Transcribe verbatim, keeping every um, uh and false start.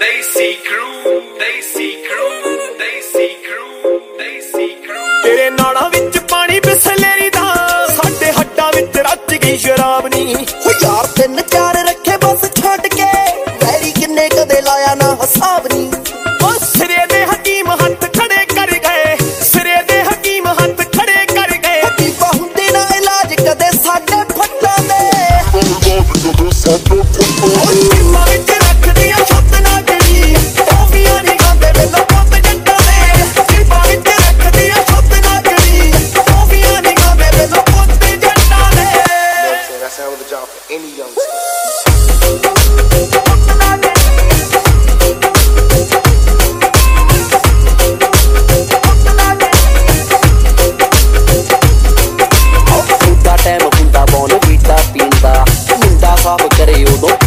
Desi crew, Desi crew, Desi crew, Desi crew। तेरे नाड़ा विच पानी बिसलेरी दा साडे हड्डां विच रच गई शराब नी हो यार तीन चार रखे बस छड्ड के वैरी किन्ने कदे लाया ना हिसाब नी ओ सिरे दे हकीम हथ खड़े कर गए सिरे दे हकीम हथ खड़े कर गए हकीमा हुंदे ना इलाज कदे साडे फट्टां दे टाइम हुंदा बौन पीता पींदा मुंडा साफ करे उदों